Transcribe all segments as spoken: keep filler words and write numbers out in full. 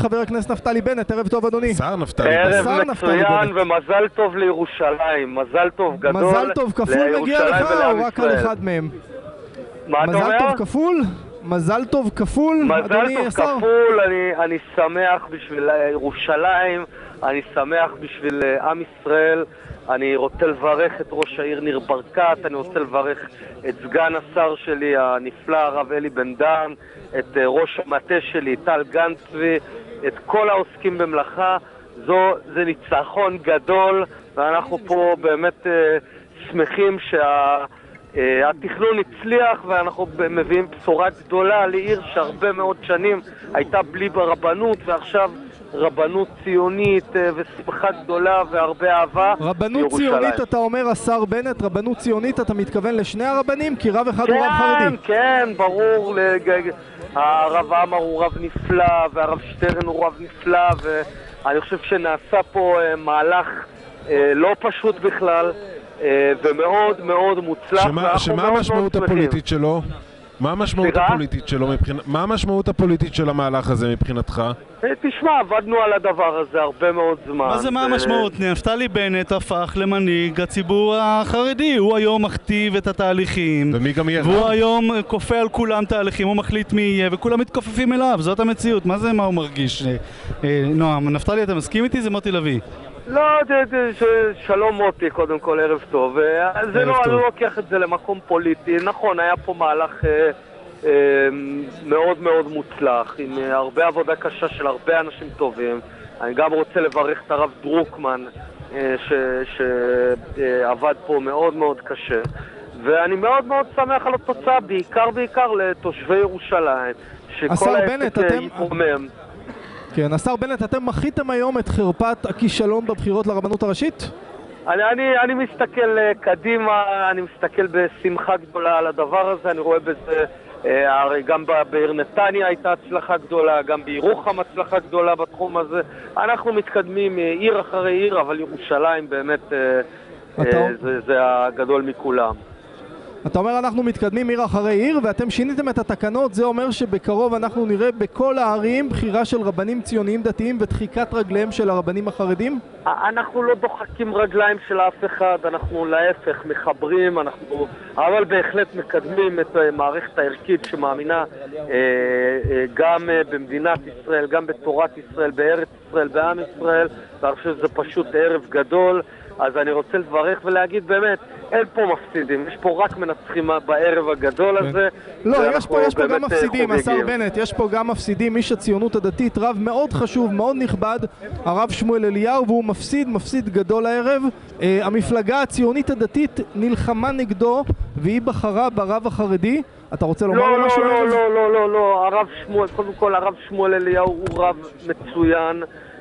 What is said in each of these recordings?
חבר הכנסת נפתלי בנט. ערב טוב אדוני. שר נפתלי בנט. ערב מצוין ומזל טוב לירושלים, מזל טוב גדול מזל טוב כפול מגיע לך או רק על אחד מהם? מה אתה אומר? מזל טוב כפול? מזל טוב כפול, אדוני השר? מזל טוב כפול, אני, אני שמח בשביל ירושלים, אני שמח בשביל עם ישראל, אני רוצה לברך את ראש העיר ניר ברקת, אני רוצה לברך את סגן השר שלי הנפלא הרב אלי בן דן, את ראש המטה שלי טל גנצבי, את כל העוסקים במלאכה. זו, זה ניצחון גדול, ואנחנו פה באמת אה, שמחים שה... התכנון הצליח, ואנחנו מביאים בשורה גדולה לעיר שהרבה מאוד שנים הייתה בלי ברבנות, ועכשיו רבנות ציונית ושמחה גדולה והרבה אהבה. רבנות ציונית אתה אומר, השר בנט, רבנות ציונית אתה מתכוון לשני הרבנים? כי רב אחד כן, הוא רב חרדי. כן, ברור. הרב עמר הוא רב נפלא, והרב שטרן הוא רב נפלא, ואני חושב שנעשה פה מהלך לא פשוט בכלל, ומאוד מאוד מוצלח. שמה, שמה המשמעות הפוליטית שלו? מה המשמעות הפוליטית שלו מבחינת... מה המשמעות הפוליטית של המהלך הזה מבחינתך? תשמע, עבדנו על הדבר הזה הרבה מאוד זמן. מה זה מה המשמעות? נפתלי בנט הפך למנהיג הציבור החרדי. הוא היום מכתיב את התהליכים. ומי גם יהיה? והוא היום כופה על כולם תהליכים, הוא מחליט מי יהיה, וכולם מתכופפים אליו. זאת המציאות. מה זה מה הוא מרגיש? נועם, נפתלי, אתה מסכים איתי? זה מוטי לוי. לא, שלום מוטי, קודם כל ערב טוב. זה לא, אני לא לוקח את זה למקום פוליטי. נכון, היה פה מהלך מאוד מאוד מוצלח, עם הרבה עבודה קשה של הרבה אנשים טובים. אני גם רוצה לברך את הרב דרוקמן, שעבד פה מאוד מאוד קשה. ואני מאוד מאוד שמח על התוצאה, בעיקר בעיקר לתושבי ירושלים, שכל העסק יתרומם. כן, השר בנט, אתם מחיתם היום את חרפת הכישלון בבחירות לרבנות הראשית? אני, אני, אני מסתכל קדימה, אני מסתכל בשמחה גדולה על הדבר הזה, אני רואה בזה, הרי גם בעיר נתניה הייתה הצלחה גדולה, גם בירוחם הצלחה גדולה בתחום הזה. אנחנו מתקדמים עיר אחרי עיר, אבל ירושלים באמת זה, זה הגדול מכולם. אתה אומר אנחנו מתקדמים עיר אחרי עיר, ואתם שיניתם את התקנות, זה אומר שבקרוב אנחנו נראה בכל הערים בחירה של רבנים ציוניים דתיים ודחיקת רגליהם של הרבנים החרדים? אנחנו לא דוחקים רגליים של אף אחד, אנחנו להפך מחברים, אנחנו אבל בהחלט מקדמים את המערכת הערכית שמאמינה גם במדינת ישראל, גם בתורת ישראל, בארץ ישראל, בעם ישראל, ואני חושב שזה פשוט ערב גדול. אז אני רוצה לברך ולהגיד באמת, אין פה מפסידים, יש פה רק מנצחים בערב הגדול הזה. לא, יש פה, יש פה גם מפסידים, השר בנט, יש פה גם מפסידים, איש הציונות הדתית, רב מאוד חשוב, מאוד נכבד, הרב שמואל אליהו, והוא מפסיד, מפסיד גדול הערב. המפלגה הציונית הדתית נלחמה נגדו, והיא בחרה ברב החרדי. אתה רוצה לומר לו משהו? לא, לא, לא, לא, לא, הרב שמואל, קודם כל הרב שמואל אליהו הוא רב מצוין,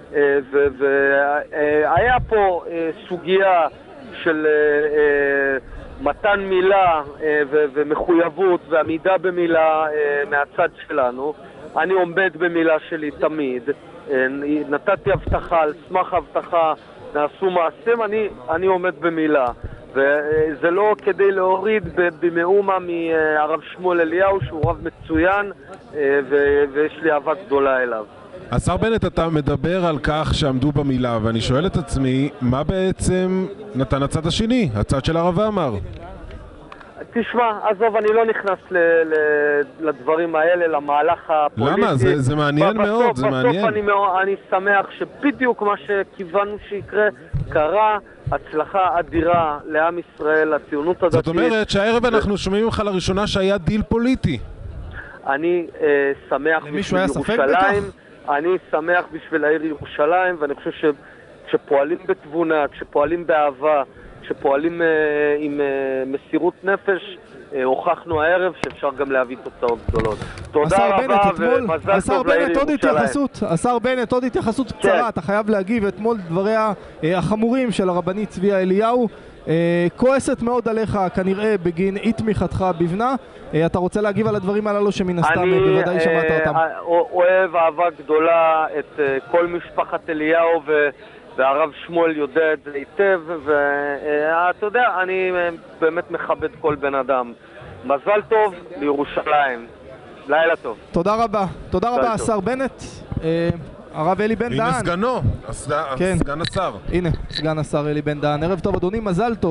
והיה פה סוגיה של מתן מילה ומחויבות ועמידה במילה מהצד שלנו. אני עומד במילה שלי תמיד, נתתי הבטחה, על סמך הבטחה נעשו מעשים, אני, אני עומד במילה, וזה לא כדי להוריד במאומה מהרב שמואל אליהו שהוא רב מצוין, ויש לי אהבה גדולה אליו. השר בנט, אתה מדבר על כך שעמדו במילה, ואני שואל את עצמי, מה בעצם נתן הצד השני, הצד של הרב עמר? תשמע, עזוב, אני לא נכנס ל- ל- לדברים האלה, למהלך הפוליטי. למה? זה, זה מעניין בסוף, מאוד, זה בסוף מעניין. אני, אני שמח שבדיוק מה שכיוונו שיקרה קרה, הצלחה אדירה לעם ישראל, הציונות הדתית. זאת אומרת שהערב אנחנו שומעים לך לראשונה שהיה דיל פוליטי. אני אה, שמח בשביל ירושלים, אני שמח בשביל העיר ירושלים, ואני חושב ש, שפועלים בתבונה, כשפועלים באהבה, כשפועלים אה, עם אה, מסירות נפש, אה, הוכחנו הערב שאפשר גם להביא תוצאות גדולות. תודה רבה ומזל טוב לעיר ירושלים. השר בנט, עוד התייחסות קצרה, אתה חייב להגיב אתמול דבריה אה, החמורים של הרבנית צביה אליהו, אה, כועסת מאוד עליך כנראה בגין אי תמיכתך בבנה. אה, אתה רוצה להגיב על הדברים הללו שמן הסתם בוודאי שמעת אותם. אני אוהב אהבה גדולה את אה, כל משפחת אליהו ו... והרב שמואל יודע את זה היטב, ואתה יודע, אני באמת מכבד כל בן אדם. מזל טוב לירושלים. לילה טוב. תודה רבה. תודה רבה, השר בנט. הרב אלי בן דהן. הנה סגנו, כן. סגן השר. הנה, סגן השר אלי בן דהן. ערב טוב אדוני, מזל טוב.